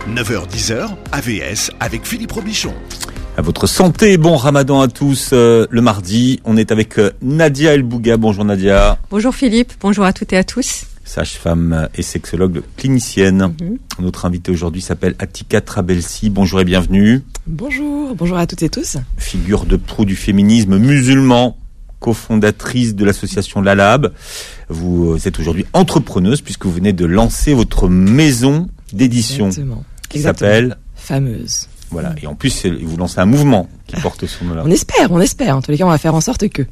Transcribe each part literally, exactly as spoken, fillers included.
neuf heures dix heures, A V S avec Philippe Robichon. À votre santé, bon ramadan à tous. Euh, le mardi, on est avec euh, Nadia El Bouga. Bonjour Nadia. Bonjour Philippe, bonjour à toutes et à tous. Sage-femme et sexologue clinicienne. Mm-hmm. Notre invitée aujourd'hui s'appelle Atika Trabelsi. Bonjour et bienvenue. Bonjour, bonjour à toutes et tous. Figure de proue du féminisme musulman, cofondatrice de l'association Lalab. Vous êtes aujourd'hui entrepreneuse puisque vous venez de lancer votre maison d'édition. Exactement. Qui Exactement. s'appelle Fameuse. Voilà. Et en plus, vous lancez un mouvement qui porte ce nom-là. On espère, on espère. En tous les cas, on va faire en sorte que.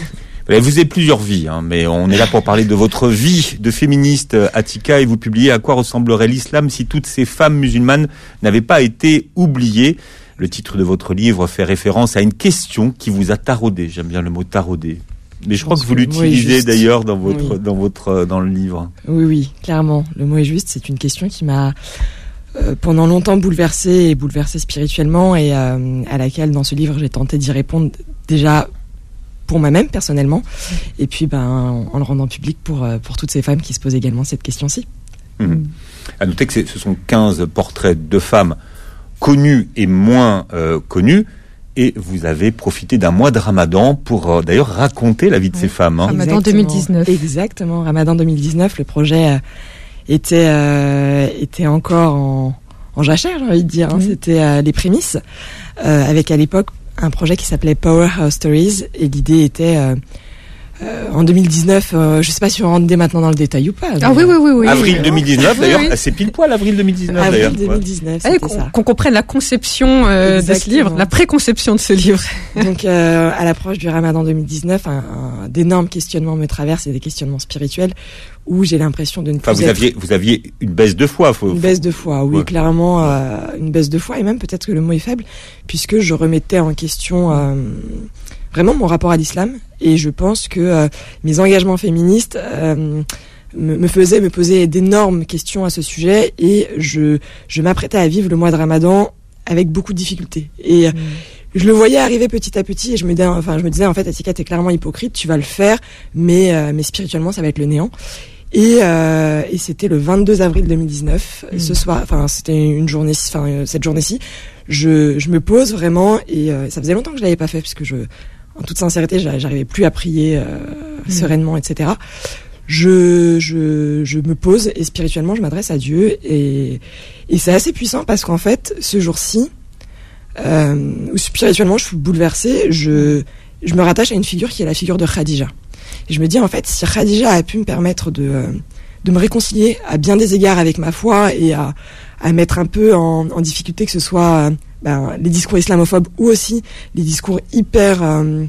Vous avez plusieurs vies, hein, mais on est là pour parler de votre vie de féministe, Atika, et vous publiez « À quoi ressemblerait l'islam si toutes ces femmes musulmanes n'avaient pas été oubliées ?» Le titre de votre livre fait référence à une question qui vous a taraudé. J'aime bien le mot taraudé. Mais je, je crois que vous l'utilisez oui, d'ailleurs dans votre, oui. dans votre, dans le livre. Oui, oui, clairement. Le mot est juste. C'est une question qui m'a euh, pendant longtemps bouleversée et bouleversée spirituellement et euh, à laquelle, dans ce livre, j'ai tenté d'y répondre déjà pour moi-même personnellement, et puis ben, en le rendant public pour, pour toutes ces femmes qui se posent également cette question-ci. Mmh. À noter que ce sont quinze portraits de femmes connues et moins euh, connues, et vous avez profité d'un mois de Ramadan pour euh, d'ailleurs raconter la vie de oui. ces femmes. Hein. Ramadan deux mille dix-neuf. Exactement, Ramadan deux mille dix-neuf, le projet euh, était, euh, était encore en, en jachère, j'ai envie de dire. Hein. Mmh. C'était euh, les prémices, euh, avec à l'époque un projet qui s'appelait Powerhouse Stories, et l'idée était euh, euh, en deux mille dix-neuf, euh, je sais pas si on rentre dès maintenant dans le détail ou pas. Ah oui, oui, oui, oui. Avril deux mille dix-neuf, d'ailleurs, oui, oui. C'est pile poil avril deux mille dix-neuf. Avril d'ailleurs. deux mille dix-neuf, ouais. c'était qu'on, ça. Qu'on comprenne la conception euh, de ce livre, la préconception de ce livre. Donc, euh, à l'approche du Ramadan deux mille dix-neuf, un, un, d'énormes questionnements me traversent, et des questionnements spirituels, où j'ai l'impression de ne enfin, plus vous être... aviez, vous aviez une baisse de foi. Faut, une faut... baisse de foi, oui, ouais. clairement, euh, une baisse de foi, et même peut-être que le mot est faible, puisque je remettais en question euh, vraiment mon rapport à l'islam, et je pense que euh, mes engagements féministes euh, me, me faisaient me poser d'énormes questions à ce sujet, et je, je m'apprêtais à vivre le mois de Ramadan avec beaucoup de difficultés. Et mmh. je le voyais arriver petit à petit, et je me disais, enfin, je me disais en fait, Atika, t'es clairement hypocrite, tu vas le faire, mais, euh, mais spirituellement, ça va être le néant. Et, euh, et c'était le vingt-deux avril deux mille dix-neuf, mmh. ce soir, enfin c'était une journée, enfin euh, cette journée-ci, je, je me pose vraiment, et euh, ça faisait longtemps que je l'avais pas fait, puisque je, en toute sincérité, j'arrivais plus à prier euh, mmh. sereinement, et cetera. Je, je, je me pose, et spirituellement, je m'adresse à Dieu, et, et c'est assez puissant, parce qu'en fait, ce jour-ci, euh, où spirituellement, je suis bouleversée, je, je me rattache à une figure qui est la figure de Khadija. Et je me dis, en fait, si Khadija a pu me permettre de, euh, de me réconcilier à bien des égards avec ma foi, et à, à mettre un peu en, en difficulté, que ce soit euh, ben, les discours islamophobes, ou aussi les discours hyper euh,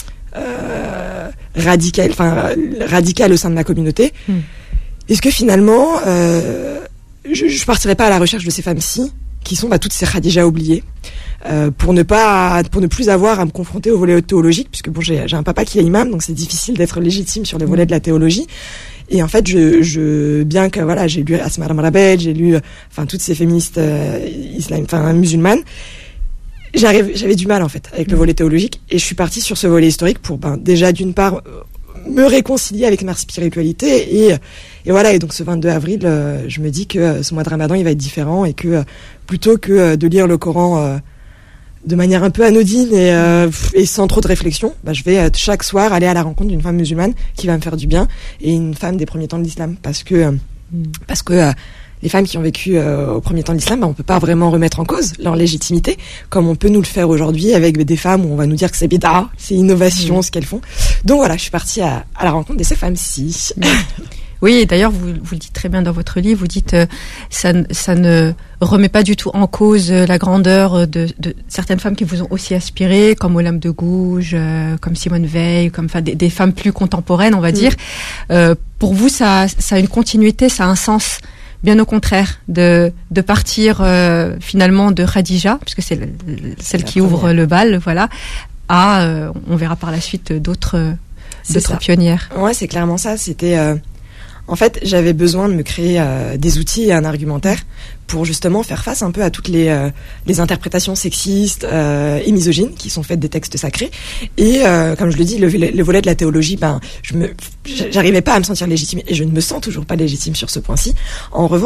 euh, radicaux, enfin, radicaux au sein de ma communauté, mm. est-ce que finalement, euh, je ne partirais pas à la recherche de ces femmes-ci, qui sont bah, toutes ces Khadija oubliées, Euh, pour ne pas, pour ne plus avoir à me confronter au volet théologique, puisque bon, j'ai, j'ai un papa qui est imam, donc c'est difficile d'être légitime sur les volets de la théologie. Et en fait, je, je, bien que voilà, j'ai lu Asma Ramrabed, j'ai lu, enfin toutes ces féministes euh, islam, enfin musulmanes, j'arrive, j'avais du mal en fait avec le volet théologique, et je suis partie sur ce volet historique pour, ben, déjà d'une part me réconcilier avec ma spiritualité, et, et voilà. Et donc ce vingt-deux avril, euh, je me dis que ce mois de Ramadan, il va être différent, et que euh, plutôt que euh, de lire le Coran euh, de manière un peu anodine et, euh, et sans trop de réflexion, bah, je vais euh, chaque soir aller à la rencontre d'une femme musulmane qui va me faire du bien, et une femme des premiers temps de l'islam, parce que euh, mm. parce que euh, les femmes qui ont vécu euh, au premier temps de l'islam, bah, on peut pas vraiment remettre en cause leur légitimité, comme on peut nous le faire aujourd'hui avec des femmes où on va nous dire que c'est bid'a, c'est innovation, mm. ce qu'elles font. Donc voilà, je suis partie à, à la rencontre de ces femmes-ci. Mm. Oui, et d'ailleurs, vous, vous le dites très bien dans votre livre, vous dites euh, ça, ça ne remet pas du tout en cause euh, la grandeur de, de certaines femmes qui vous ont aussi aspiré, comme Olympe de Gouges, euh, comme Simone Veil, comme enfin, des, des femmes plus contemporaines, on va mmh. dire. Euh, pour vous, ça, ça a une continuité, ça a un sens. Bien au contraire, de, de partir euh, finalement de Khadija, puisque c'est le, celle qui première. ouvre le bal, voilà, à, euh, on verra par la suite d'autres, d'autres pionnières. Ouais, c'est clairement ça, c'était... Euh... En fait, j'avais besoin de me créer euh, des outils et un argumentaire pour justement faire face un peu à toutes les, euh, les interprétations sexistes euh, et misogynes qui sont faites des textes sacrés. Et euh, comme je le dis, le, le volet de la théologie, ben, je me, j'arrivais pas à me sentir légitime, et je ne me sens toujours pas légitime sur ce point-ci. En revanche,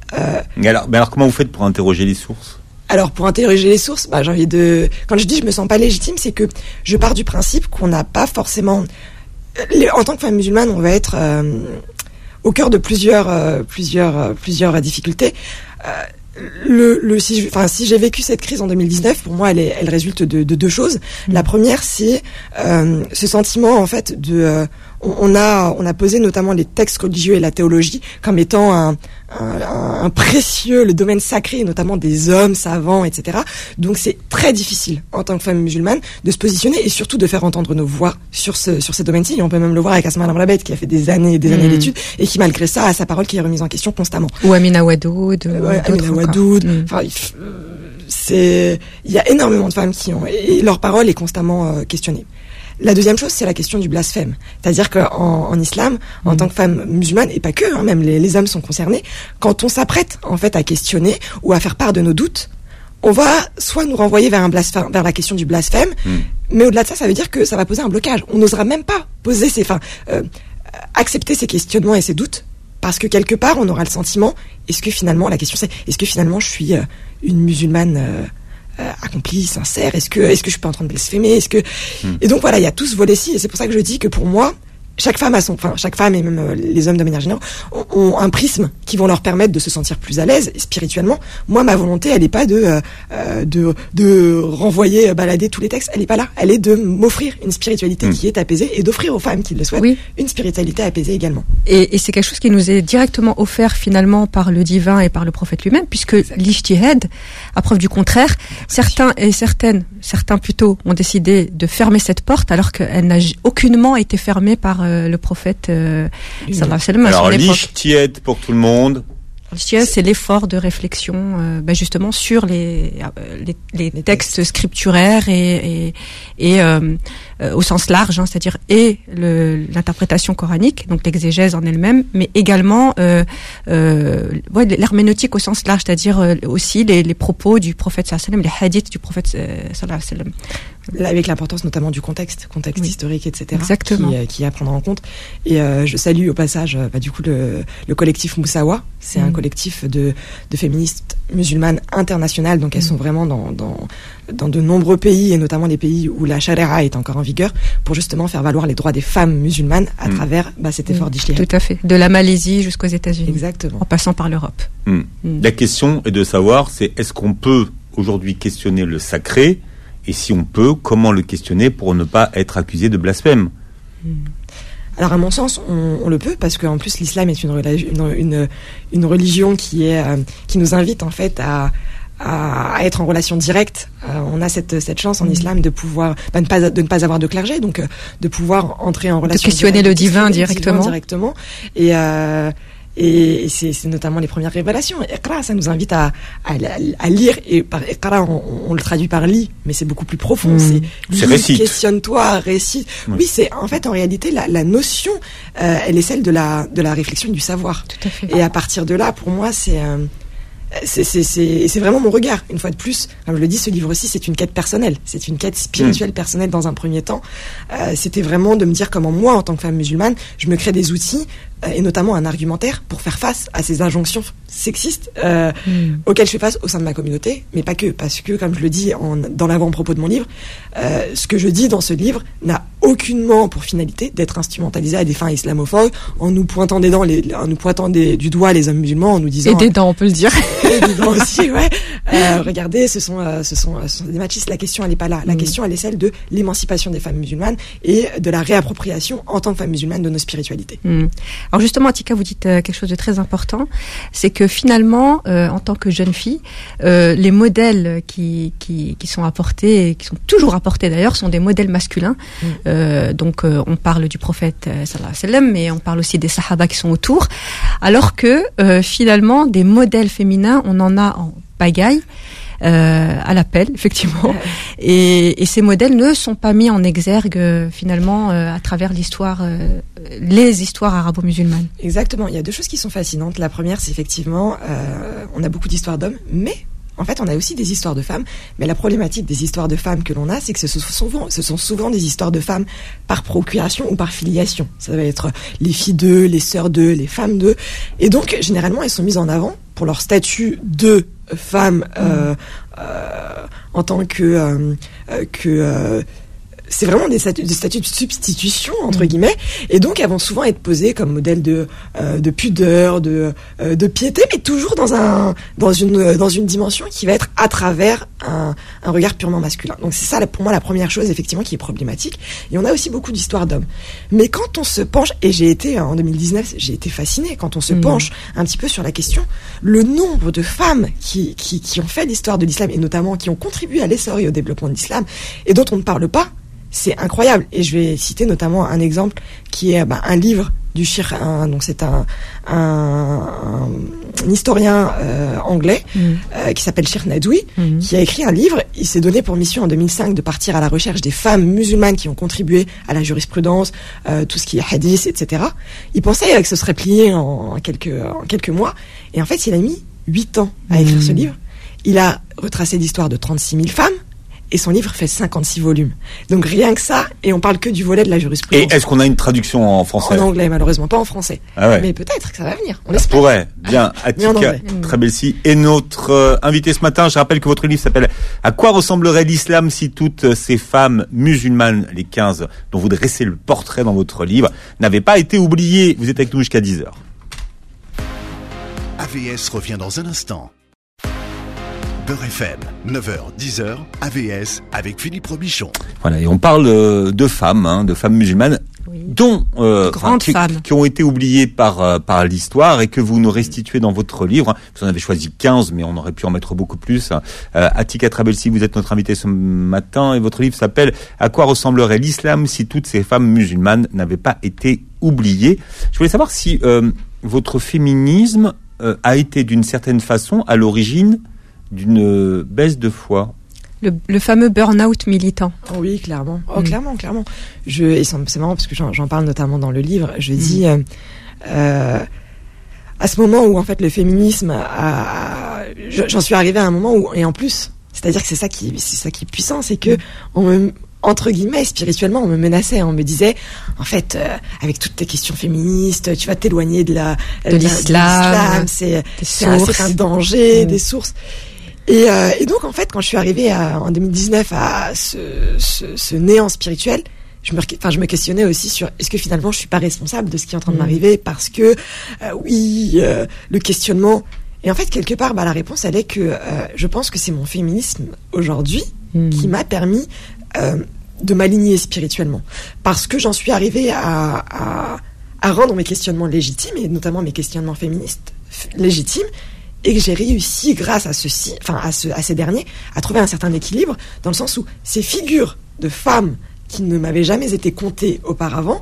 Euh, mais alors, mais alors, comment vous faites pour interroger les sources ? Alors, pour interroger les sources, bah, j'ai envie de... Quand je dis je me sens pas légitime, c'est que je pars du principe qu'on n'a pas forcément... Les... En tant que femme musulmane, on va être euh, au cœur de plusieurs, euh, plusieurs, euh, plusieurs difficultés. Euh, Le, le, si, je, enfin, si j'ai vécu cette crise en deux mille dix-neuf, pour moi, elle, est, elle résulte de, de deux choses. Mmh. La première, c'est euh, ce sentiment, en fait, de, euh, on, on a, on a posé notamment les textes religieux et la théologie comme étant un, un, un précieux, le domaine sacré, notamment des hommes savants, et cetera. Donc, c'est très difficile en tant que femme musulmane de se positionner et surtout de faire entendre nos voix sur ce, sur ces domaines-ci. Et on peut même le voir avec Asma Lamrabet, qui a fait des années et des années mmh. d'études et qui, malgré ça, a sa parole qui est remise en question constamment. Ou Amina Wadoud. Euh, ouais, Amina Wadoud. Mmh. Enfin, c'est, il y a énormément de femmes qui ont, et leur parole est constamment euh, questionnée. La deuxième chose, c'est la question du blasphème. C'est-à-dire qu'en en islam, en mmh. tant que femme musulmane, et pas que, hein, même les, les hommes sont concernés, quand on s'apprête en fait à questionner ou à faire part de nos doutes, on va soit nous renvoyer vers un blasphème, vers la question du blasphème, mmh. mais au-delà de ça, ça veut dire que ça va poser un blocage. On n'osera même pas poser ces, enfin, euh, accepter ces questionnements et ces doutes, parce que quelque part, on aura le sentiment, est-ce que finalement, la question c'est, est-ce que finalement je suis euh, une musulmane euh, euh, accomplie, sincère, est-ce que, est-ce que je suis pas en train de blasphémer, est-ce que, mmh. et donc voilà, il y a tout ce volet-ci, et c'est pour ça que je dis que pour moi, chaque femme a son, enfin chaque femme et même euh, les hommes de manière générale ont, ont un prisme qui vont leur permettre de se sentir plus à l'aise spirituellement. Moi, ma volonté, elle n'est pas de euh, de de renvoyer, balader tous les textes. Elle n'est pas là. Elle est de m'offrir une spiritualité mmh. qui est apaisée et d'offrir aux femmes qui le souhaitent oui. une spiritualité apaisée également. Et, et c'est quelque chose qui nous est directement offert finalement par le divin et par le prophète lui-même, puisque l'ijtihad, à preuve du contraire, certains et certaines, certains plutôt, ont décidé de fermer cette porte alors qu'elle n'a aucunement été fermée par le prophète euh, sallallahu alayhi wa sallam. Alors l'ijtihad pour tout le monde. L'ijtihad, c'est l'effort de réflexion euh, bah justement sur les les, les, les textes, textes scripturaires et et, et euh, euh, au sens large, hein, c'est-à-dire et le, l'interprétation coranique, donc l'exégèse en elle-même, mais également euh, euh, ouais, l'herméneutique au sens large, c'est-à-dire euh, aussi les, les propos du prophète sallallahu alayhi wa sallam, les hadiths du prophète euh, sallallahu alayhi wa sallam. Là, avec l'importance notamment du contexte, contexte oui. historique, et cetera. Exactement. Qui, euh, qui est à prendre en compte. Et euh, je salue au passage, euh, bah, du coup, le, le collectif Moussawa. C'est mmh. un collectif de, de féministes musulmanes internationales. Donc, elles mmh. sont vraiment dans, dans, dans de nombreux pays, et notamment les pays où la charia est encore en vigueur, pour justement faire valoir les droits des femmes musulmanes à mmh. travers bah, cet effort mmh. d'ijtihad. Tout à fait. De la Malaisie jusqu'aux États-Unis. Exactement. En passant par l'Europe. Mmh. Mmh. La question est de savoir, c'est est-ce qu'on peut aujourd'hui questionner le sacré ? Et si on peut, comment le questionner pour ne pas être accusé de blasphème ? Alors à mon sens, on, on le peut, parce qu'en plus l'islam est une, une, une, une religion qui, est, euh, qui nous invite en fait à, à, à être en relation directe. Euh, on a cette, cette chance en mmh. islam de pouvoir bah, ne pas, de ne pas avoir de clergé, donc euh, de pouvoir entrer en relation de questionner directe, le divin de directement. divin directement. Et euh, Et c'est, c'est notamment les premières révélations. Iqra, ça nous invite à, à, à lire. Et par Iqra, on, on le traduit par lit, mais c'est beaucoup plus profond. Mmh. C'est, c'est lis, récite. Questionne-toi, récite. Oui, oui c'est en fait en réalité la, la notion, euh, elle est celle de la de la réflexion et du savoir. Tout à fait. Et à partir de là, pour moi, c'est euh, c'est, c'est, c'est, c'est vraiment mon regard. Une fois de plus, comme je le dis, ce livre-ci, c'est une quête personnelle. C'est une quête spirituelle, mmh. personnelle dans un premier temps. Euh, c'était vraiment de me dire comment moi, en tant que femme musulmane, je me crée des outils, euh, et notamment un argumentaire pour faire face à ces injonctions sexistes euh, mmh. auxquelles je fais face au sein de ma communauté, mais pas que. Parce que, comme je le dis en, dans l'avant-propos de mon livre, euh, ce que je dis dans ce livre n'a aucunement pour finalité d'être instrumentalisé à des fins islamophobes, en nous pointant des dents, les, en nous pointant des, du doigt les hommes musulmans, en nous disant... Et des dents, on peut le dire. Et des dents aussi, ouais. Euh, regardez, ce sont, euh, ce, sont, ce sont des machistes. La question, elle n'est pas là. La mmh. question, elle est celle de l'émancipation des femmes musulmanes et de la réappropriation en tant que femmes musulmanes de nos spiritualités. Mmh. Alors justement, Atika, vous dites euh, quelque chose de très important, c'est que finalement, euh, en tant que jeune fille, euh, les modèles qui, qui, qui sont apportés, et qui sont toujours apportés d'ailleurs, sont des modèles masculins. Mmh. Euh, donc euh, on parle du prophète euh, sallallahu alayhi wa sallam, mais on parle aussi des sahaba qui sont autour, alors que euh, finalement des modèles féminins on en a en pagaille, euh, à l'appel effectivement, et, et ces modèles ne sont pas mis en exergue euh, finalement euh, à travers l'histoire, euh, les histoires arabo-musulmanes. Exactement, il y a deux choses qui sont fascinantes. La première, c'est effectivement euh, on a beaucoup d'histoires d'hommes, mais en fait, on a aussi des histoires de femmes, mais la problématique des histoires de femmes que l'on a, c'est que ce sont souvent, ce sont souvent des histoires de femmes par procuration ou par filiation. Ça va être les filles d'eux, les sœurs d'eux, les femmes d'eux. Et donc, généralement, elles sont mises en avant pour leur statut de femme euh, euh, en tant que euh, que euh, c'est vraiment des statuts, des statuts de substitution entre guillemets, et donc elles vont souvent être posées comme modèle de euh, de pudeur, de euh, de piété, mais toujours dans un dans une dans une dimension qui va être à travers un un regard purement masculin. Donc c'est ça pour moi la première chose effectivement qui est problématique. Et on a aussi beaucoup d'histoires d'hommes. Mais quand on se penche, et j'ai été en deux mille dix-neuf, j'ai été fascinée quand on se mmh. penche un petit peu sur la question, le nombre de femmes qui qui qui ont fait l'histoire de l'islam et notamment qui ont contribué à l'essor et au développement de l'islam et dont on ne parle pas. C'est incroyable. Et je vais citer notamment un exemple qui est bah, un livre du Shir, un, donc c'est un, un, un, un historien euh, anglais mmh. euh, qui s'appelle Shir Nadoui, mmh. qui a écrit un livre. Il s'est donné pour mission en deux mille cinq de partir à la recherche des femmes musulmanes qui ont contribué à la jurisprudence, euh, tout ce qui est hadith, et cetera. Il pensait que ce serait plié en, en, quelques, en quelques mois. Et en fait, il a mis huit ans à écrire mmh. ce livre. Il a retracé l'histoire de trente-six mille femmes. Et son livre fait cinquante-six volumes. Donc rien que ça, et on parle que du volet de la jurisprudence. Et est-ce qu'on a une traduction en français ? En anglais, malheureusement, pas en français. Ah ouais. Mais peut-être que ça va venir, on ça espère. pourrait. Bien, Atika Trabelsi est notre euh, invité ce matin. Je rappelle que votre livre s'appelle « À quoi ressemblerait l'islam si toutes ces femmes musulmanes, les quinze, dont vous dressez le portrait dans votre livre, n'avaient pas été oubliées ». Vous êtes avec nous jusqu'à dix heures. A V S revient dans un instant. Beurre F M, neuf heures, dix heures, A V S avec Philippe Robichon. Voilà, et on parle euh, de femmes, hein, de femmes musulmanes, oui. dont euh, grandes qui, femmes qui ont été oubliées par euh, par l'histoire et que vous nous restituez dans votre livre. Vous en avez choisi quinze, mais on aurait pu en mettre beaucoup plus. Euh, Atika Trabelsi, vous êtes notre invité ce matin et votre livre s'appelle « À quoi ressemblerait l'islam si toutes ces femmes musulmanes n'avaient pas été oubliées ». Je voulais savoir si euh, votre féminisme euh, a été d'une certaine façon à l'origine d'une baisse de foi. Le, le fameux burn-out militant. Oh oui, clairement. Oh, mmh. clairement, clairement. Je, et c'est marrant parce que j'en, j'en parle notamment dans le livre. Je mmh. dis, euh, euh, à ce moment où en fait le féminisme, a, j'en suis arrivée à un moment où, et en plus, c'est-à-dire que c'est ça qui, c'est ça qui est puissant, c'est que on me, entre guillemets, spirituellement, on me menaçait, on me disait, en fait, euh, avec toutes tes questions féministes, tu vas t'éloigner de la, de, de l'islam, l'islam, c'est, c'est, un, c'est un danger, mmh. des sources. Et, euh, et donc en fait, quand je suis arrivée à, en deux mille dix-neuf à ce, ce, ce néant spirituel, je me, enfin, je me questionnais aussi sur est-ce que finalement je suis pas responsable de ce qui est en train de m'arriver parce que euh, oui, euh, le questionnement. Et en fait, quelque part, bah, la réponse elle est que euh, je pense que c'est mon féminisme aujourd'hui mmh. qui m'a permis euh, de m'aligner spirituellement, parce que j'en suis arrivée à, à, à rendre mes questionnements légitimes et notamment mes questionnements féministes f- légitimes. Et que j'ai réussi, grâce à ceci, enfin à, ce, à ces derniers, à trouver un certain équilibre, dans le sens où ces figures de femmes qui ne m'avaient jamais été comptées auparavant,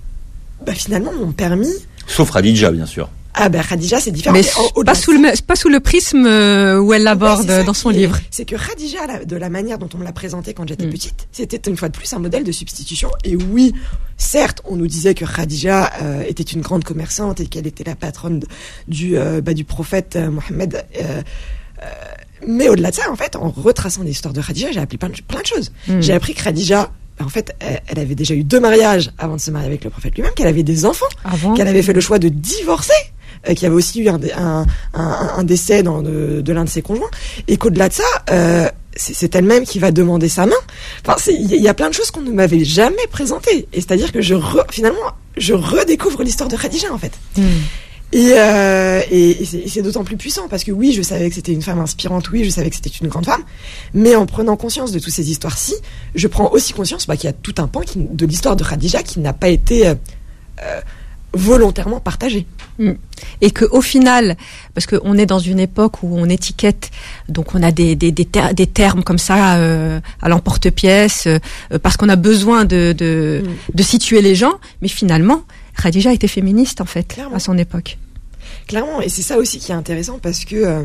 bah finalement m'ont permis... Sauf Khadija, bien sûr. Ah ben Khadija, c'est différent. Mais, mais pas, sous le, pas sous le prisme où elle l'aborde ouais, dans son est, livre. C'est que Khadija, la, de la manière dont on me l'a présentée quand j'étais mmh. petite, c'était une fois de plus un modèle de substitution. Et oui, certes, on nous disait que Khadija euh, était une grande commerçante et qu'elle était la patronne de, du, euh, bah, du prophète euh, Mohammed. Euh, euh, mais au-delà de ça, en fait, en retraçant l'histoire de Khadija, j'ai appris plein de, plein de choses. Mmh. J'ai appris que Khadija... En fait, elle, elle avait déjà eu deux mariages avant de se marier avec le prophète lui-même, qu'elle avait des enfants, avant. Qu'elle avait fait le choix de divorcer, euh, qu'il y avait aussi eu un, un, un, un décès dans de, de l'un de ses conjoints, et qu'au-delà de ça, euh, c'est, c'est elle-même qui va demander sa main. Enfin, il y, y a plein de choses qu'on ne m'avait jamais présentées, et c'est-à-dire que je re, finalement, je redécouvre l'histoire de Khadija en fait. Mm. Et, euh, et, et, c'est, et c'est d'autant plus puissant parce que oui, je savais que c'était une femme inspirante, oui, je savais que c'était une grande femme, mais en prenant conscience de toutes ces histoires-ci, je prends aussi conscience bah, qu'il y a tout un pan qui, de l'histoire de Khadija qui n'a pas été euh, euh, volontairement partagé. Mmh. Et que au final, parce qu'on est dans une époque où on étiquette, donc on a des des des, ter- des termes comme ça euh, à l'emporte-pièce, euh, parce qu'on a besoin de de, mmh. de situer les gens, mais finalement, Khadija était féministe en fait. Clairement. À son époque. Clairement, et c'est ça aussi qui est intéressant parce que il euh,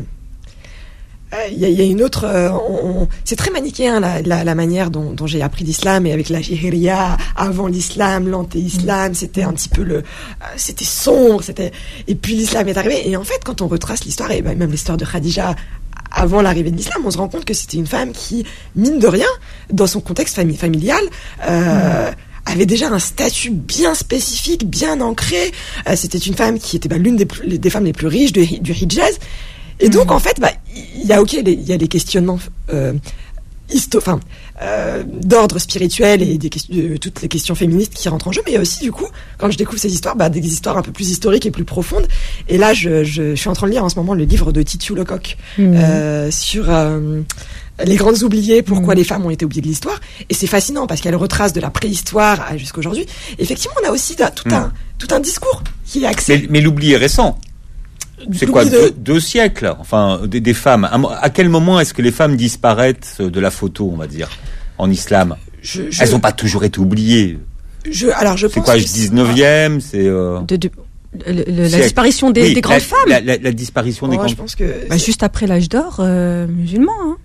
y, a, y a une autre, euh, on, on, c'est très manichéen la, la, la manière dont, dont j'ai appris l'islam, et avec la jihiriya avant l'islam, l'anté-islam, mmh. c'était un petit peu le, euh, c'était sombre, c'était, et puis l'islam est arrivé, et en fait quand on retrace l'histoire, et ben, même l'histoire de Khadija avant l'arrivée de l'islam, on se rend compte que c'était une femme qui, mine de rien, dans son contexte fami- familial, euh, mmh. avait déjà un statut bien spécifique, bien ancré. Euh, c'était une femme qui était bah, l'une des, plus, des femmes les plus riches de, du Hijaz. Et donc, en fait, bah, il y a, ok, il y a les questionnements, euh, histo- enfin, euh, d'ordre spirituel et des questions, euh, toutes les questions féministes qui rentrent en jeu, mais il y a aussi, du coup, quand je découvre ces histoires, bah, des histoires un peu plus historiques et plus profondes. Et là, je, je, je suis en train de lire en ce moment le livre de Titiou Lecoq, mmh. euh, sur, euh, les grandes oubliées, pourquoi mmh. les femmes ont été oubliées de l'histoire. Et c'est fascinant parce qu'elle retrace de la préhistoire à jusqu'à aujourd'hui. Effectivement, on a aussi tout mmh. un, tout un discours qui est axé. Mais, mais l'oubli est récent. C'est quoi, de... deux, deux siècles, enfin, des, des femmes. À quel moment est-ce que les femmes disparaissent de la photo, on va dire, en islam? je, je... Elles n'ont pas toujours été oubliées. Je, alors je c'est pense quoi, le dix-neuvième, c'est... Euh... De, de, le, le, la disparition des, oui, des grandes la, femmes. La, la, la disparition oh, des grandes femmes. Je pense que... Bah, juste après l'âge d'or euh, musulman, hein.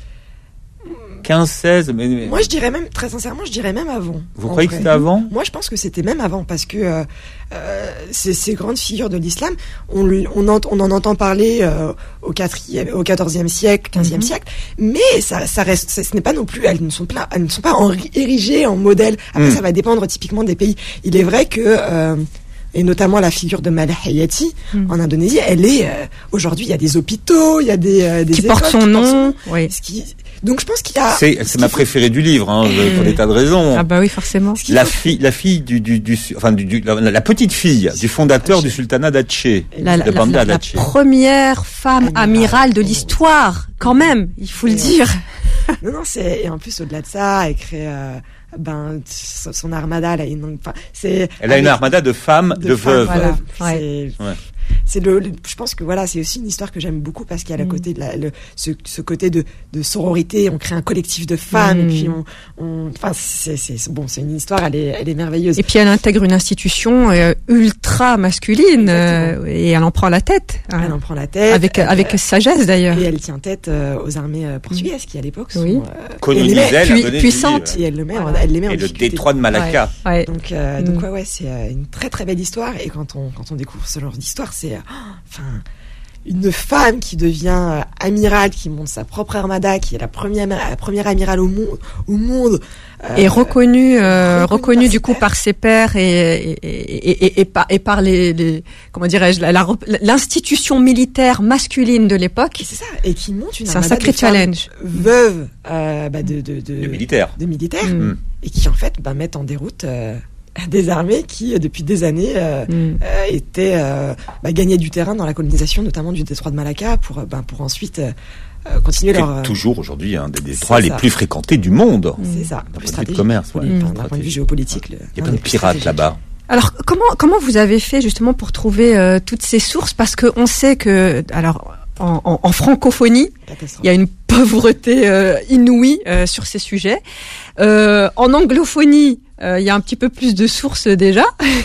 quinze, seize, mais, mais... Moi, je dirais même, très sincèrement, je dirais même avant. Vous croyez vrai. que c'était avant? Moi, je pense que c'était même avant, parce que euh, euh, ces, ces grandes figures de l'islam, on, on, en, on en entend parler euh, au quatrième, au quatorzième siècle, quinzième mm-hmm. siècle, mais ça, ça reste, ça, ce n'est pas non plus, elles ne sont pas, elles ne sont pas en, érigées en modèle. Après, mm. ça va dépendre typiquement des pays. Il est vrai que euh, et notamment la figure de Malha Hayati mm. en Indonésie, elle est euh, aujourd'hui, il y a des hôpitaux, il y a des, euh, des qui écoles portent son qui nom. Portent son, oui. Ce qui, donc je pense qu'il y a. C'est, c'est ma préférée du livre, hein, mmh. pour des tas de raisons. Ah bah oui, forcément. La fille, la fille du, du, du enfin du, du la, la petite fille du fondateur du sultanat d'Aceh, la, la, de Banda la, la, d'Aceh. La première femme amirale de l'histoire, quand même, il faut le dire. Non, non, c'est et en plus au-delà de ça, elle crée. Euh, ben son armada là, une, enfin, c'est. Elle a une armada de femmes, de, de veuves. Voilà. Ouais. C'est, ouais. c'est le, le, je pense que voilà, c'est aussi une histoire que j'aime beaucoup parce qu'il y a le mmh. côté de la, le, ce, ce côté de, de sororité. On crée un collectif de femmes mmh. et puis on, on, enfin, c'est, c'est, c'est bon, c'est une histoire, elle est, elle est merveilleuse. Et puis elle intègre une institution euh, ultra masculine euh, et elle en prend la tête. Hein. Elle en prend la tête avec elle, avec sagesse d'ailleurs. Et elle tient tête euh, aux armées euh, portugaises mmh. qui à l'époque sont oui. euh, colonisées, pu, puissantes. Et elle le met, voilà. elle les met en et difficulté. Le détroit de Malacca. Ouais. Ouais. Donc, euh, mmh. donc ouais, ouais, c'est euh, une très très belle histoire. Et quand on quand on découvre ce genre d'histoire, c'est enfin euh, une femme qui devient euh, amirale, qui monte sa propre armada, qui est la première la première amirale au monde au monde euh, et reconnue euh, reconnue du coup pairs. par ses pairs et et, et, et, et par et par les, les comment dirais-je la, la, l'institution militaire masculine de l'époque. Et c'est ça, et qui monte une c'est armada un sacré de challenge veuve euh, bah de de de, de militaires de militaires mmh. et qui en fait bah, mettent en déroute euh, des armées qui, depuis des années, euh, mm. euh, étaient euh, bah, gagnaient du terrain dans la colonisation, notamment du détroit de Malacca, pour, bah, pour ensuite euh, continuer c'est leur. Euh... Toujours aujourd'hui un des détroits les plus fréquentés du monde. Mm. C'est ça. D'un point de vue de commerce, ouais. mm. enfin, d'un point de vue géopolitique. Le, Il y a plein de pirates là-bas. Alors comment comment vous avez fait justement pour trouver euh, toutes ces sources, parce que on sait que alors. En, en, en francophonie, il y a une pauvreté euh, inouïe euh, sur ces sujets. Euh, en anglophonie, euh, il y a un petit peu plus de sources déjà.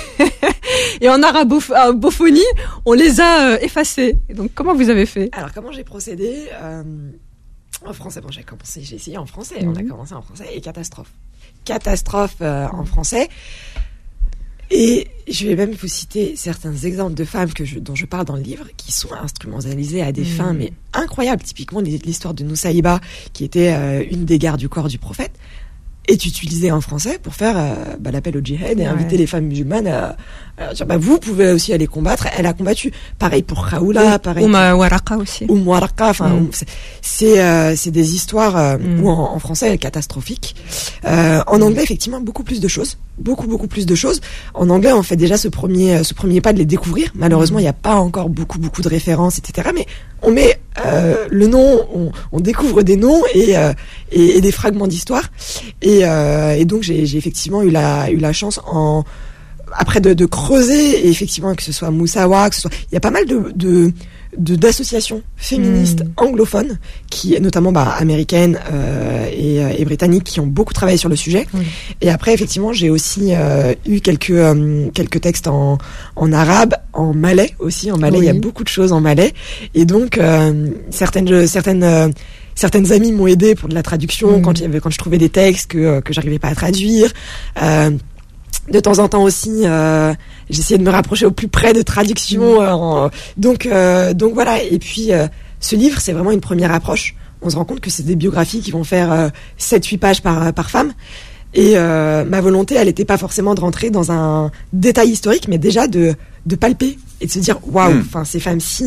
Et en arabophonie, on les a euh, effacées. Donc comment vous avez fait? Alors comment j'ai procédé euh, en français? Bon, j'ai commencé, j'ai essayé en français. Mm-hmm. On a commencé en français et catastrophe. Catastrophe euh, en français. Et je vais même vous citer certains exemples de femmes que je, dont je parle dans le livre, qui sont instrumentalisées à des mmh. fins mais incroyables. Typiquement, l'histoire de Nusaïba, qui était euh, une des gardes du corps du prophète, est utilisée en français pour faire euh, bah, l'appel au djihad et ouais. inviter les femmes musulmanes à, à dire bah, vous pouvez aussi aller combattre. Elle a combattu. Pareil pour Khawla, ou, pareil. Ou Waraka aussi. Ou Waraka. Enfin, mm. c'est c'est, euh, c'est des histoires euh, mm. ou en, en français catastrophiques. Euh, en anglais, effectivement, beaucoup plus de choses, beaucoup beaucoup plus de choses. En anglais, on fait déjà ce premier ce premier pas de les découvrir. Malheureusement, il mm. n'y a pas encore beaucoup beaucoup de références, et cetera. Mais on met euh, le nom, on, on découvre des noms et, euh, et, et des fragments d'histoire. Et, euh, et donc j'ai, j'ai effectivement eu la, eu la chance en après de, de creuser, et effectivement que ce soit Moussawa, que ce soit, il y a pas mal de, de, de d'associations féministes mmh. anglophones, qui notamment bah, américaines euh, et, et britanniques, qui ont beaucoup travaillé sur le sujet. Mmh. Et après effectivement j'ai aussi euh, eu quelques euh, quelques textes en en arabe, en malais aussi. En malais oui. il y a beaucoup de choses en malais, et donc euh, certaines certaines euh, Certaines amies m'ont aidé pour de la traduction mmh. quand il y avait, quand je trouvais des textes que que j'arrivais pas à traduire. Euh, de temps en temps aussi, euh, j'essayais de me rapprocher au plus près de traduction. Mmh. Euh, en, donc euh, donc voilà. Et puis euh, ce livre, c'est vraiment une première approche. On se rend compte que c'est des biographies qui vont faire euh, sept huit pages par par femme. Et euh, ma volonté, elle n'était pas forcément de rentrer dans un détail historique, mais déjà de de palper et de se dire waouh, enfin mmh. ces femmes-ci.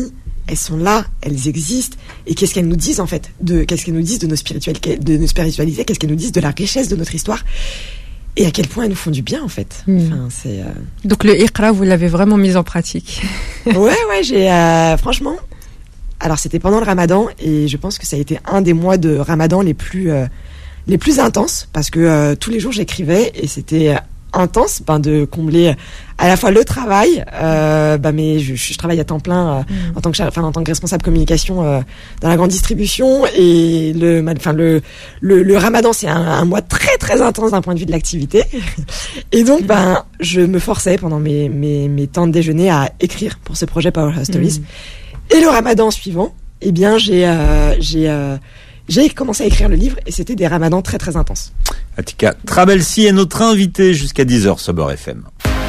elles sont là, elles existent, et qu'est-ce qu'elles nous disent en fait, de qu'est-ce qu'elles nous disent de nos spiritualités, de nos spiritualités, qu'est-ce qu'elles nous disent de la richesse de notre histoire, et à quel point elles nous font du bien en fait. Mmh. Enfin, c'est. Euh... Donc le Iqra, vous l'avez vraiment mis en pratique. ouais, ouais, j'ai euh, franchement. Alors c'était pendant le Ramadan, et je pense que ça a été un des mois de Ramadan les plus euh, les plus intenses, parce que euh, tous les jours j'écrivais, et c'était intense, ben de combler à la fois le travail, euh, ben mais je, je travaille à temps plein euh, mmh. en tant que enfin en tant que responsable communication euh, dans la grande distribution, et le enfin le le, le Ramadan c'est un, un mois très très intense d'un point de vue de l'activité, et donc ben je me forçais pendant mes mes mes temps de déjeuner à écrire pour ce projet Powerhouse Stories, mmh. et le Ramadan suivant, eh bien j'ai euh, j'ai euh, j'ai commencé à écrire le livre, et c'était des ramadans très très intenses. Atika Trabelsi est notre invité jusqu'à dix heures sur Beurre F M.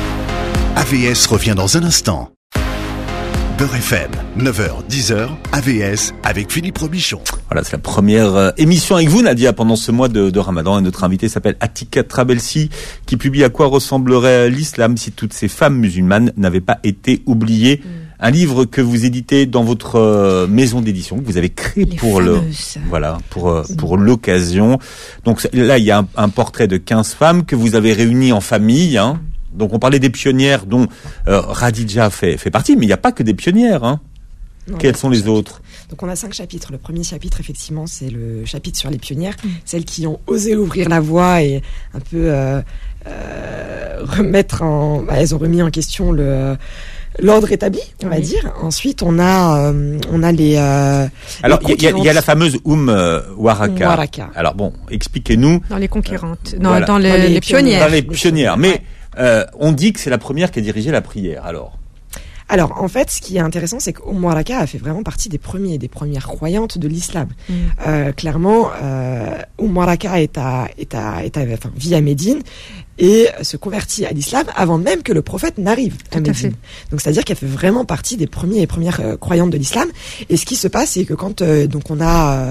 A V S revient dans un instant. Beurre F M, neuf heures, dix heures, A V S avec Philippe Robichon. Voilà, c'est la première euh, émission avec vous, Nadia, pendant ce mois de, de Ramadan. Et notre invité s'appelle Atika Trabelsi, qui publie À quoi ressemblerait l'islam si toutes ces femmes musulmanes n'avaient pas été oubliées. Mmh. Un livre que vous éditez dans votre euh, maison d'édition, que vous avez créé Les pour fameuses. le, voilà, pour euh, pour l'occasion. Donc là, il y a un, un portrait de quinze femmes que vous avez réunies en famille. Hein. Donc on parlait des pionnières dont euh, Radija fait fait partie, mais il n'y a pas que des pionnières. Hein. Non, Quels sont les chapitres. autres? Donc on a cinq chapitres. Le premier chapitre, effectivement, c'est le chapitre sur les pionnières, mmh. celles qui ont osé ouvrir la voie et un peu euh, euh, remettre en... Bah, elles ont remis en question le... l'ordre établi, on oui. va dire. Ensuite, on a, euh, on a les. Euh, Alors, il y, y, y a la fameuse Oum euh, Waraka. Waraka. Alors bon, expliquez-nous. Dans les conquérantes, euh, non, voilà. dans, les, dans les, les pionnières. Dans les pionnières. Mais ouais. euh, on dit que c'est la première qui a dirigé la prière. Alors. Alors, en fait, ce qui est intéressant, c'est qu'Oum Waraka a fait vraiment partie des premiers, des premières croyantes de l'islam. Mm. Euh, clairement, euh, Oum Waraka est à, est à, est à, enfin, vit à Médine et se convertit à l'islam avant même que le prophète n'arrive à Médine. Donc, c'est-à-dire qu'elle fait vraiment partie des premiers et premières euh, croyantes de l'islam. Et ce qui se passe, c'est que quand euh, donc on a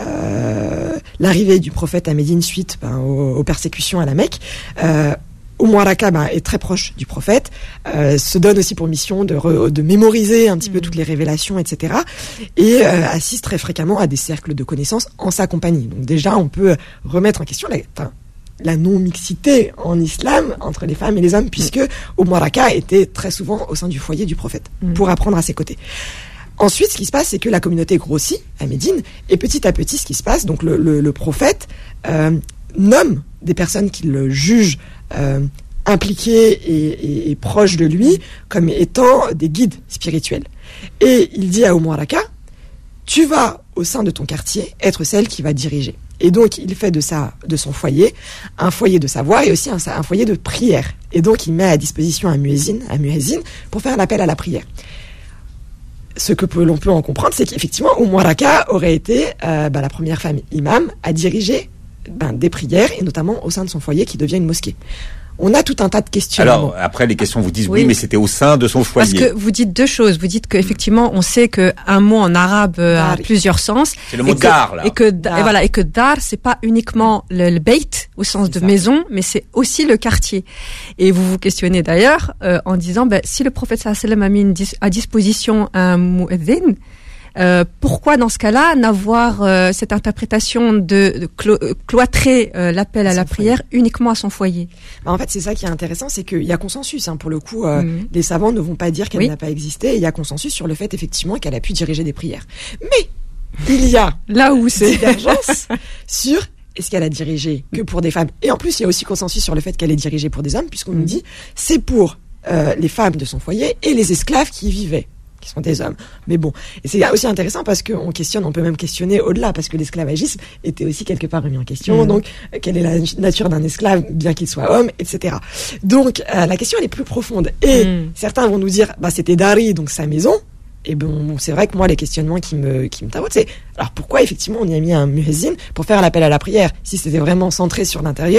euh, l'arrivée du prophète à Médine suite ben, aux, aux persécutions à la Mecque, euh, Oum Waraka ben, est très proche du prophète, euh, se donne aussi pour mission de, re, de mémoriser un petit mmh. peu toutes les révélations, et cetera. Et euh, assiste très fréquemment à des cercles de connaissances en sa compagnie. Donc déjà, on peut remettre en question la, enfin, la non-mixité en islam entre les femmes et les hommes, puisque Oum Waraka était très souvent au sein du foyer du prophète, mmh. pour apprendre à ses côtés. Ensuite, ce qui se passe, c'est que la communauté grossit à Médine, et petit à petit, ce qui se passe, donc le, le, le prophète euh, nomme des personnes qui le jugent Euh, impliqués et, et, et proches de lui comme étant des guides spirituels. Et il dit à Oum Waraka, tu vas au sein de ton quartier être celle qui va diriger. Et donc il fait de ça, de son foyer, un foyer de savoir et aussi un, un foyer de prière. Et donc il met à disposition un muezzin, un muezzin pour faire un appel à la prière. Ce que peut, l'on peut en comprendre, c'est qu'effectivement Oum Waraka aurait été euh, bah, la première femme imam à diriger Ben, des prières, et notamment au sein de son foyer qui devient une mosquée. On a tout un tas de questionnements. Alors, après, les questions vous disent oui, oui mais c'était au sein de son foyer. Parce que vous dites deux choses. Vous dites qu'effectivement, on sait qu'un mot en arabe dar. a plusieurs sens. C'est le mot dar, là. Et que, et voilà, et que dar, c'est pas uniquement le, le beit, au sens c'est de ça. Maison, mais c'est aussi le quartier. Et vous vous questionnez d'ailleurs, euh, en disant, ben, si le prophète sallallahu alayhi wa sallam a mis une dis- à disposition un muezzin, Euh, pourquoi dans ce cas-là n'avoir euh, cette interprétation de, de clo- cloîtrer euh, l'appel à la prière foyer. Uniquement à son foyer? Bah en fait, c'est ça qui est intéressant, c'est qu'il y a consensus. Hein, pour le coup, euh, mmh. les savants ne vont pas dire qu'elle oui. n'a pas existé. Il y a consensus sur le fait effectivement qu'elle a pu diriger des prières. Mais il y a là où c'est divergence sur est-ce qu'elle a dirigé que pour des femmes. Et en plus, il y a aussi consensus sur le fait qu'elle ait dirigé pour des hommes, puisqu'on mmh. nous dit c'est pour euh, les femmes de son foyer et les esclaves qui y vivaient, qui sont des hommes. Mais bon, et c'est aussi intéressant parce qu'on questionne, on peut même questionner au-delà, parce que l'esclavagisme était aussi quelque part remis en question. Mmh. Donc, euh, quelle est la nature d'un esclave, bien qu'il soit homme, et cetera. Donc, euh, la question, elle est plus profonde. Et mmh. certains vont nous dire, bah, c'était Dari, donc sa maison. Et bon, c'est vrai que moi, les questionnements qui me, qui me taraudent, c'est, alors pourquoi, effectivement, on y a mis un muezzin pour faire l'appel à la prière? Si c'était vraiment centré sur l'intérieur,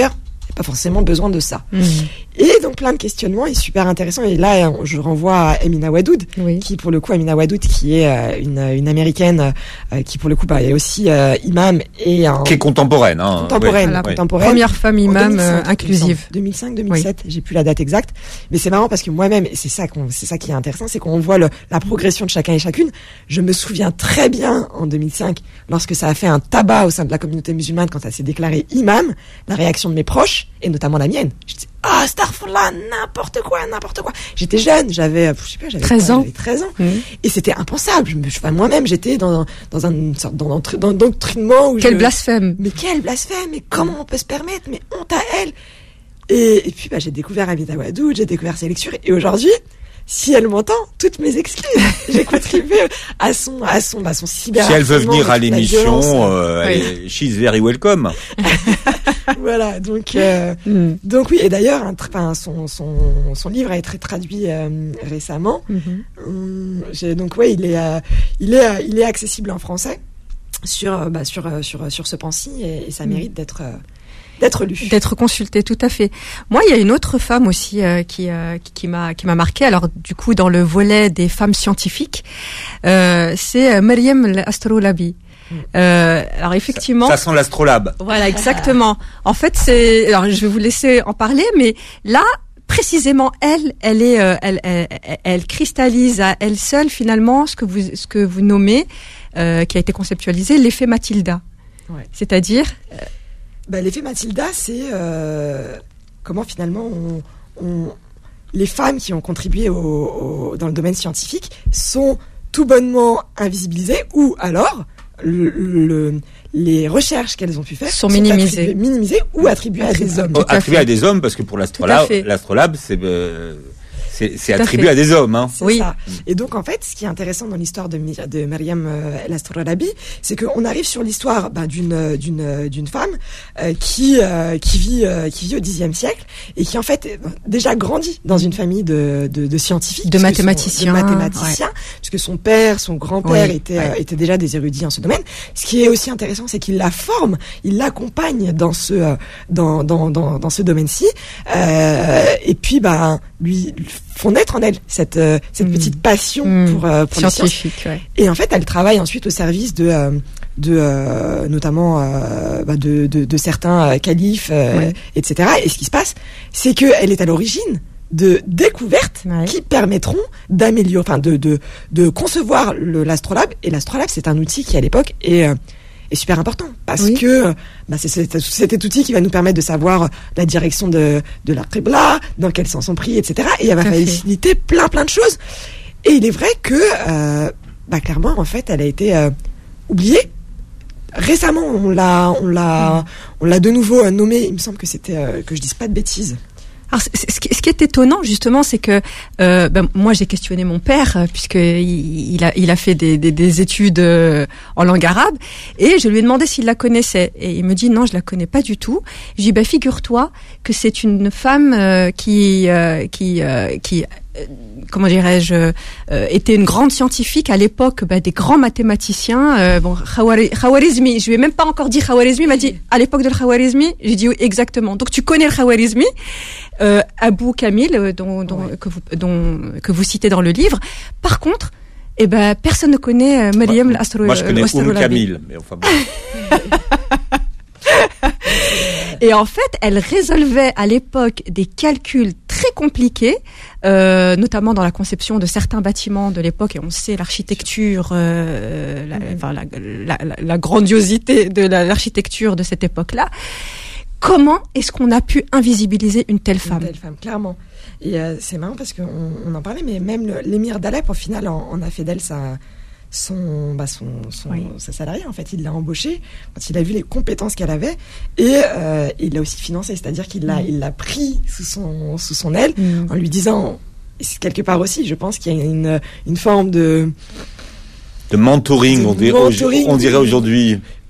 pas forcément besoin de ça. Mmh. Et donc plein de questionnements et super intéressants. Et là, je renvoie à Emina Wadoud, Oui. qui pour le coup, Emina Wadoud, qui est euh, une, une américaine, euh, qui pour le coup, bah, est aussi euh, imam et un, Qui est contemporaine. Hein. contemporaine, Voilà. contemporaine. Première femme imam euh, inclusive. deux mille cinq, deux mille sept, j'ai plus la date exacte. Mais c'est marrant parce que moi-même, et c'est ça qu'on, c'est ça qui est intéressant, c'est qu'on voit le, la progression de chacun et chacune. Je me souviens très bien en deux mille cinq, lorsque ça a fait un tabac au sein de la communauté musulmane quand elle s'est déclarée imam, la réaction de mes proches, et notamment la mienne. Je disais, ah, oh, astaghfirullah, n'importe quoi, n'importe quoi. J'étais jeune, j'avais, je sais pas, j'avais treize ans. J'avais treize ans. Mmh. Et c'était impensable. Je me, enfin, moi-même, j'étais dans, dans une sorte d'endoctrinement où Quel je, blasphème. mais quel blasphème, mais comment on peut se permettre, mais honte à elle. Et, et puis, bah, j'ai découvert Amina Wadoud, j'ai découvert ses lectures, et aujourd'hui, si elle m'entend, toutes mes excuses. J'ai contribué à son, à son, bah, son cyber. Si elle veut venir à l'émission, euh, Oui. elle est- she's very welcome. Voilà, donc, euh, Mmh. donc oui, et d'ailleurs, un, tr- enfin, son, son, son livre a été traduit euh, récemment. Mmh. Hum, j'ai- donc ouais, il est, euh, il est, euh, il est accessible en français sur, euh, bah, sur, euh, sur, sur ce Pensi, et, et ça mérite d'être, euh, d'être lu. D'être consultée, tout à fait. Moi, il y a une autre femme aussi euh, qui, euh, qui qui m'a qui m'a marquée. Alors, du coup, dans le volet des femmes scientifiques, euh, c'est euh, Maryam Astrolabi. Euh, alors effectivement, Ça sent l'astrolabe. voilà, exactement. En fait, c'est. Alors, je vais vous laisser en parler, mais là. Précisément, elle, elle est, euh, elle, elle, elle, elle cristallise à elle seule finalement ce que vous, ce que vous nommez, euh, qui a été conceptualisé, l'effet Mathilda. Ouais. C'est-à-dire, Bah, l'effet Mathilda, c'est euh, comment finalement on, on, les femmes qui ont contribué au, au, dans le domaine scientifique sont tout bonnement invisibilisées, ou alors le, le, les recherches qu'elles ont pu faire Sont minimisées. attribuées- minimisées ou attribuées à des hommes. Tout à Attribué fait. à des hommes, parce que pour Tout à l'astrolabe, fait. l'astrolabe, c'est euh, c'est c'est Tout à attribué fait. à des hommes. Hein. C'est Oui. ça. Et donc, en fait, ce qui est intéressant dans l'histoire de, Mi- de Maryam euh, El Astrolabi, c'est qu'on arrive sur l'histoire bah, d'une euh, d'une euh, d'une femme euh, qui euh, qui vit euh, qui vit au dixième siècle et qui en fait euh, déjà grandit dans une famille de de, de scientifiques, De puisque son- mathématiciens, de mathématiciens, puisque son père, son grand-père Oui, étaient ouais. euh, étaient déjà des érudits en ce domaine. Ce qui est aussi intéressant, c'est qu'il la forme, il l'accompagne dans ce euh, dans dans dans dans ce domaine-ci, euh, et puis bah lui font naître en elle cette euh, cette Mm. petite passion Mm. pour euh, pour les sciences. scientifique, ouais. Et en fait, elle travaille ensuite au service de, euh, de euh, notamment euh, bah, de, de, de certains euh, califes, euh, Ouais. et cetera. Et ce qui se passe, c'est que elle est à l'origine de découvertes Ouais. qui permettront d'améliorer, enfin de, de, de concevoir le, l'astrolabe. Et l'astrolabe, c'est un outil qui à l'époque est, euh, est super important parce Oui. que bah, c'est cet, cet outil qui va nous permettre de savoir la direction de, de la qibla, dans quel sens on prie, et cetera. Et elle va Tout à fait. faciliter plein plein de choses. Et il est vrai que, euh, bah, clairement, en fait, elle a été euh, oubliée. Récemment, on l'a, on l'a, on l'a de nouveau euh, nommée. Il me semble que c'était, euh, que je dise pas de bêtises. Alors, c'est- c'est- ce qui ce qui est étonnant justement, c'est que euh, ben, moi j'ai questionné mon père euh, puisque il, il a il a fait des, des, des études euh, en langue arabe et je lui ai demandé s'il la connaissait et il me dit non, je la connais pas du tout. Je lui ai dit bah figure-toi que c'est une femme euh, qui euh, qui euh, qui euh, comment dirais-je, euh, était une grande scientifique à l'époque, bah, des grands mathématiciens. Euh, bon, Khawari- Khawarizmi, je lui ai même pas encore dit Khawarizmi, il m'a dit à l'époque de Khawarizmi, j'ai dit oui, exactement. Donc tu connais le Khawarizmi, euh, Abou Kamil, euh, dont, dont, Ouais. que vous, dont, que vous citez dans le livre. Par contre, eh ben, personne ne connaît euh, Maryam Moi, l'astro- moi, je connais Oum l'astrolabe. Kamil, mais enfin bon. Et en fait, elle résolvait à l'époque des calculs très compliqués, euh, notamment dans la conception de certains bâtiments de l'époque. Et on sait l'architecture, euh, la, enfin, la, la, la, la grandiosité de la, l'architecture de cette époque-là. Comment est-ce qu'on a pu invisibiliser une telle femme ? Une telle femme, clairement. Et euh, c'est marrant parce qu'on on en parlait, mais même le, l'émir d'Alep, au final, en, en a fait d'elle sa, son, bah son, son, Oui. sa salariée. En fait, il l'a embauchée quand il a vu les compétences qu'elle avait, et euh, il l'a aussi financée, c'est-à-dire qu'il l'a, Mm. il l'a pris sous son, sous son aile, Mm. en lui disant, et c'est quelque part aussi, je pense qu'il y a une, une forme de De mentoring, De on dirait, mentoring. on dirait aujourd'hui.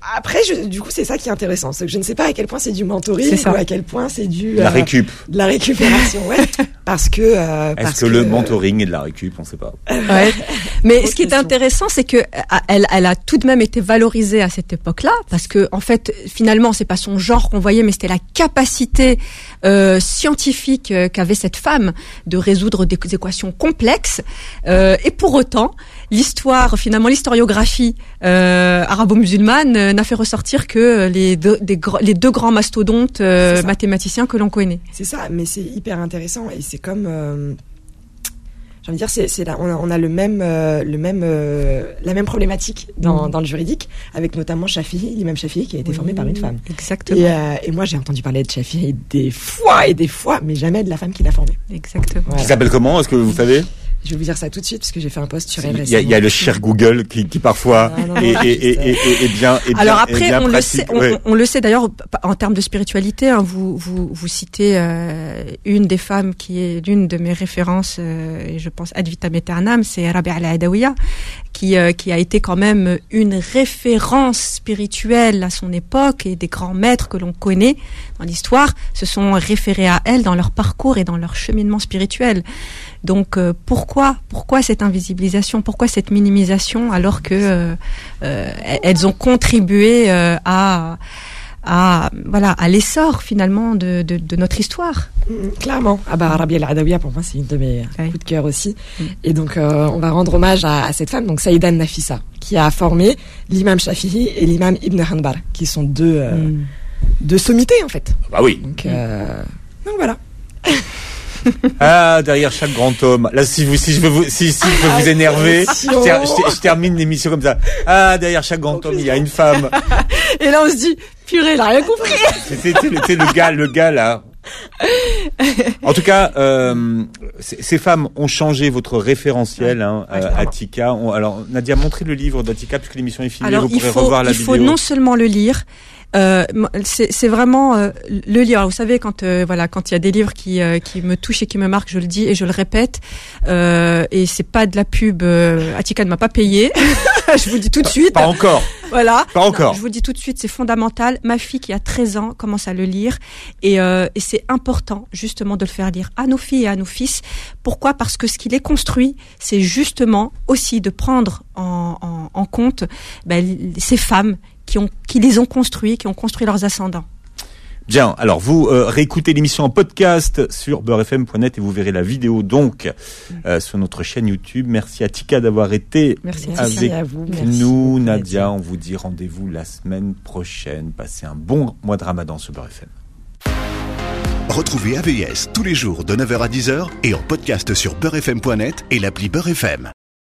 Après, je, du coup, c'est ça qui est intéressant. C'est que je ne sais pas à quel point c'est du mentoring ou à quel point c'est du... La euh, récup. De la récupération, ouais. Parce que... Euh, Est-ce parce que, que le mentoring est de la récup? On ne sait pas. Ouais. Mais ce qui est intéressant, c'est que elle, elle a tout de même été valorisée à cette époque-là, parce que en fait, finalement, c'est pas son genre qu'on voyait, mais c'était la capacité euh, scientifique euh, qu'avait cette femme de résoudre des équations complexes. Euh, et pour autant, l'histoire, finalement, l'historiographie euh, arabo-musulmane euh, n'a fait ressortir que les deux, des, les deux grands mastodontes euh, mathématiciens que l'on connaît. C'est ça, mais c'est hyper intéressant et c'est comme, euh, j'ai envie de dire, c'est, c'est là, on a, on a le même, euh, le même, euh, la même problématique dans, mmh. dans le juridique, avec notamment Shafi'i, l'imam Shafi'i qui a été oui, formé par une femme. Exactement. Et, euh, et moi, j'ai entendu parler de Shafi'i des fois et des fois, mais jamais de la femme qui l'a formé. Exactement. Voilà. Qui s'appelle comment? Est-ce que vous savez? Je vais vous dire ça tout de suite parce que j'ai fait un post sur elle. Il y a, il y a le cher Google qui, qui parfois non, non, non, est, est, est, est, est bien. Est Alors bien, après, est bien on pratique. le sait, on, ouais. on le sait d'ailleurs en termes de spiritualité. Hein, vous, vous, vous citez euh, une des femmes qui est l'une de mes références, euh, et je pense ad vitam aeternam, c'est Rabi'a al-Adawiya, qui, euh, qui a été quand même une référence spirituelle à son époque, et des grands maîtres que l'on connaît dans l'histoire se sont référés à elle dans leur parcours et dans leur cheminement spirituel. Donc euh, pourquoi pourquoi cette invisibilisation, pourquoi cette minimisation alors que euh, euh, elles ont contribué euh, à à voilà à l'essor finalement de de, de notre histoire. Mmh, clairement. Ah bah Rabi'a al-Adawiya pour moi c'est une de mes oui. coups de cœur aussi. Mmh. Et donc euh, on va rendre hommage à, à cette femme, donc Saïda Nafissa, qui a formé l'imam Shafi'i et l'imam Ibn Hanbal, qui sont deux euh, mmh. deux sommités en fait. Bah oui. Donc euh, donc voilà. Ah, derrière chaque grand homme. Là, si vous, si je veux vous, si, si je veux vous énerver, je, ter, je, je termine l'émission comme ça. Ah, derrière chaque grand homme, il y a une femme. Et là, on se dit, purée, il a rien compris. C'était le, le gars, le gars là. En tout cas, euh, ces femmes ont changé votre référentiel, hein, ouais, euh, Atika. On, alors, Nadia, montrez le livre d'Atika puisque l'émission est finie. Alors, vous pourrez faut, revoir la il vidéo. Il faut non seulement le lire. Euh, c'est, c'est vraiment euh, le livre. Vous savez, quand euh, voilà, quand il y a des livres qui euh, qui me touchent et qui me marquent, je le dis et je le répète. Euh, et c'est pas de la pub. Euh, Atika ne m'a pas payé. Je vous le dis tout de suite. Pas encore. Voilà. Pas encore. Non, je vous le dis tout de suite, c'est fondamental. Ma fille qui a treize ans commence à le lire et, euh, et c'est important justement de le faire lire à nos filles et à nos fils. Pourquoi ? Parce que ce qui les construit, c'est justement aussi de prendre en, en, en compte ben, ces femmes qui ont, qui les ont construits, qui ont construit leurs ascendants. Bien, alors vous euh, réécoutez l'émission en podcast sur beurre f m point net et vous verrez la vidéo donc euh, sur notre chaîne YouTube. Merci Atika d'avoir été Merci avec à vous. nous. Merci. Nadia, on vous dit rendez-vous la semaine prochaine. Passez un bon mois de Ramadan sur Beurre F M. Retrouvez A V S tous les jours de neuf heures à dix heures et en podcast sur beurre f m point net et l'appli Beurre F M.